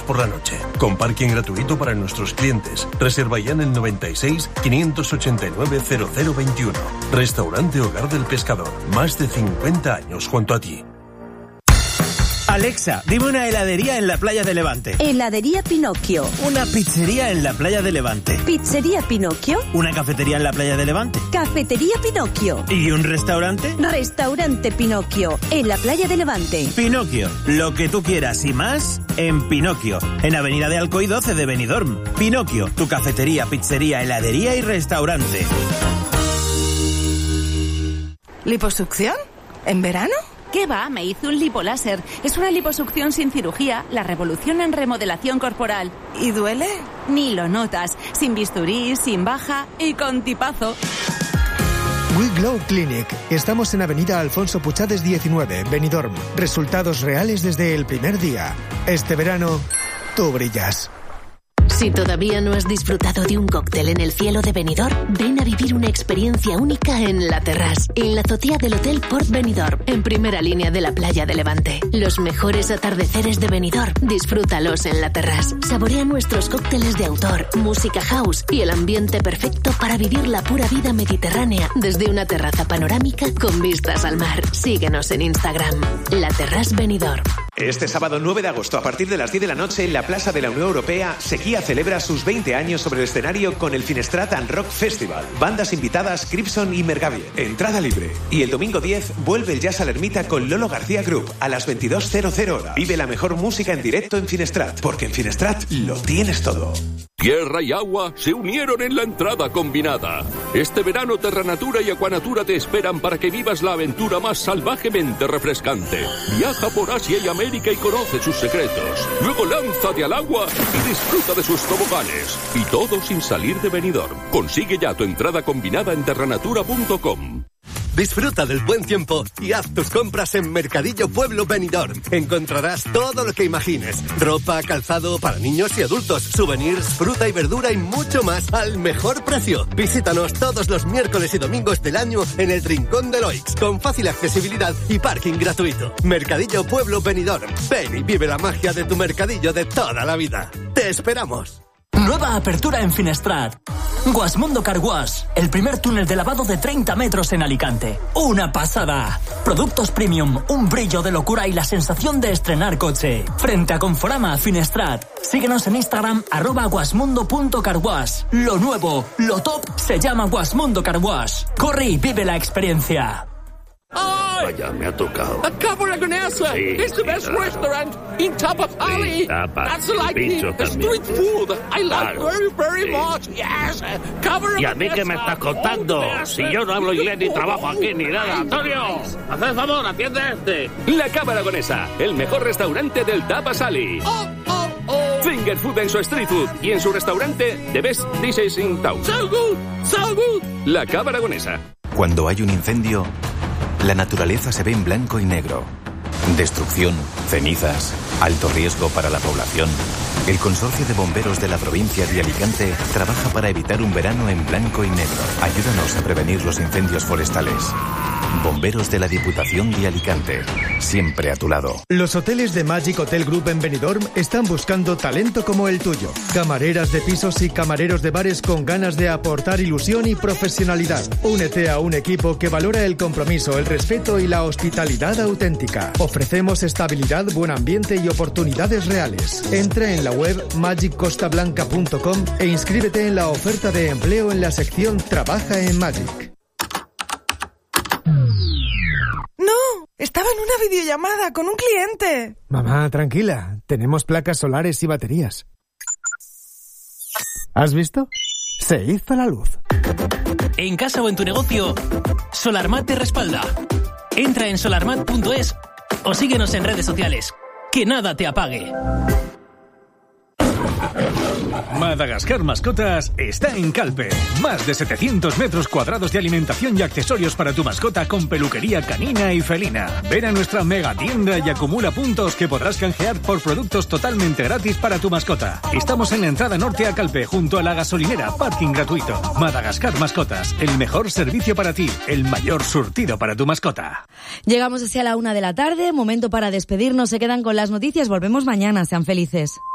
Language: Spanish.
por la noche, con parking gratuito para nuestros clientes. Reserva ya en el 96 589 0021. Restaurante Hogar del Pescador. Más de 50 años junto a ti. Alexa, dime una heladería en la playa de Levante. Heladería Pinocchio. Una pizzería en la playa de Levante. Pizzería Pinocchio. Una cafetería en la playa de Levante. Cafetería Pinocchio. ¿Y un restaurante? Restaurante Pinocchio, en la playa de Levante. Pinocchio, lo que tú quieras y más en Pinocchio, en Avenida de Alcoy 12 de Benidorm. Pinocchio, tu cafetería, pizzería, heladería y restaurante. ¿Liposucción? ¿En verano? ¿Qué va? Me hice un lipoláser. Es una liposucción sin cirugía, la revolución en remodelación corporal. ¿Y duele? Ni lo notas. Sin bisturí, sin baja y con tipazo. We Glow Clinic. Estamos en Avenida Alfonso Puchades 19, Benidorm. Resultados reales desde el primer día. Este verano, tú brillas. Si todavía no has disfrutado de un cóctel en el cielo de Benidorm, ven a vivir una experiencia única en La Terrasse, en la azotea del Hotel Port Benidorm, en primera línea de la playa de Levante. Los mejores atardeceres de Benidorm, disfrútalos en La Terrasse. Saborea nuestros cócteles de autor, música house y el ambiente perfecto para vivir la pura vida mediterránea desde una terraza panorámica con vistas al mar. Síguenos en Instagram, La Terrasse Benidorm. Este sábado 9 de agosto, a partir de las 10 de la noche, en la Plaza de la Unión Europea, Sequía celebra sus 20 años sobre el escenario con el Finestrat and Rock Festival. Bandas invitadas Cripson y Mergavier. Entrada libre. Y el domingo 10 vuelve el Jazz a la Ermita con Lolo García Group a las 22:00 horas. Vive la mejor música en directo en Finestrat, porque en Finestrat lo tienes todo. Tierra y agua se unieron en la entrada combinada. Este verano Terranatura y Aquanatura te esperan para que vivas la aventura más salvajemente refrescante. Viaja por Asia y América y conoce sus secretos. Luego lánzate al agua y disfruta de sus toboganes. Y todo sin salir de Benidorm. Consigue ya tu entrada combinada en terranatura.com. Disfruta del buen tiempo y haz tus compras en Mercadillo Pueblo Benidorm. Encontrarás todo lo que imagines. Ropa, calzado para niños y adultos, souvenirs, fruta y verdura y mucho más al mejor precio. Visítanos todos los miércoles y domingos del año en el Rincón de Loix, con fácil accesibilidad y parking gratuito. Mercadillo Pueblo Benidorm. Ven y vive la magia de tu mercadillo de toda la vida. ¡Te esperamos! Nueva apertura en Finestrat. Guasmundo Car Wash, el primer túnel de lavado de 30 metros en Alicante. ¡Una pasada! Productos premium, un brillo de locura y la sensación de estrenar coche. Frente a Conforama, Finestrat. Síguenos en Instagram, @guasmundo.carwash. Lo nuevo, lo top, se llama Guasmundo Car Wash. Corre y vive la experiencia. ¡Ay! Vaya, me ha tocado. A Cabra-Gonesa. Sí, It's the best restaurant in Tapa Valley. Sí, Tapa. That's like the street food. I like very much. Yes. Cabra-Gonesa. ¿Y a mí qué me estás contando? Si yo no hablo inglés ni trabajo aquí ni nada. Antonio, haz el favor, atiende a este. La Cabra-Gonesa, el mejor restaurante del Tapa Valley. Finger food en su street food y en su restaurante The Best Dishes in Town. So good, so good. La Cabra-Gonesa. Cuando hay un incendio, la naturaleza se ve en blanco y negro. Destrucción, cenizas, alto riesgo para la población. El Consorcio de Bomberos de la provincia de Alicante trabaja para evitar un verano en blanco y negro. Ayúdanos a prevenir los incendios forestales. Bomberos de la Diputación de Alicante, siempre a tu lado. Los hoteles de Magic Hotel Group en Benidorm están buscando talento como el tuyo. Camareras de pisos y camareros de bares con ganas de aportar ilusión y profesionalidad. Únete a un equipo que valora el compromiso, el respeto y la hospitalidad auténtica. Ofrecemos estabilidad, buen ambiente y oportunidades reales. Entra en la web magiccostablanca.com e inscríbete en la oferta de empleo en la sección Trabaja en Magic. ¡No! Estaba en una videollamada con un cliente. Mamá, tranquila. Tenemos placas solares y baterías. ¿Has visto? Se hizo la luz. En casa o en tu negocio, Solarmat te respalda. Entra en solarmat.es o síguenos en redes sociales. Que nada te apague. Madagascar Mascotas está en Calpe. Más de 700 metros cuadrados de alimentación y accesorios para tu mascota con peluquería canina y felina. Ven a nuestra mega tienda y acumula puntos que podrás canjear por productos totalmente gratis para tu mascota. Estamos en la entrada norte a Calpe, junto a la gasolinera, parking gratuito. Madagascar Mascotas, el mejor servicio para ti, el mayor surtido para tu mascota. Llegamos hacia la 1 de la tarde, momento para despedirnos. Se quedan con las noticias, volvemos mañana, sean felices.